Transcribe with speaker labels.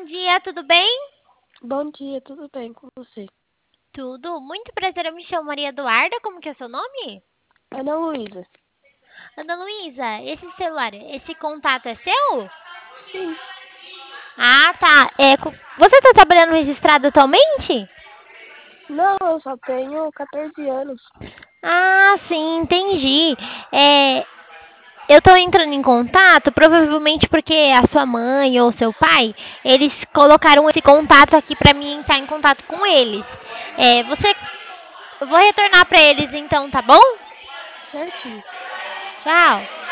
Speaker 1: bom dia, tudo bem?
Speaker 2: Bom dia, tudo bem com você?
Speaker 1: Tudo. Muito prazer, eu me chamo Maria Eduarda, como que é o seu nome?
Speaker 2: Ana Luísa.
Speaker 1: Ana Luísa, esse celular, esse contato é seu?
Speaker 2: Sim.
Speaker 1: Ah, tá. Você tá trabalhando registrado atualmente?
Speaker 2: Não, eu só tenho 14 anos.
Speaker 1: Ah, sim, entendi. É, eu tô entrando em contato, provavelmente porque a sua mãe ou seu pai, eles colocaram esse contato aqui pra mim entrar em contato com eles. Eu vou retornar pra eles então, tá bom?
Speaker 2: Certinho.
Speaker 1: Tchau.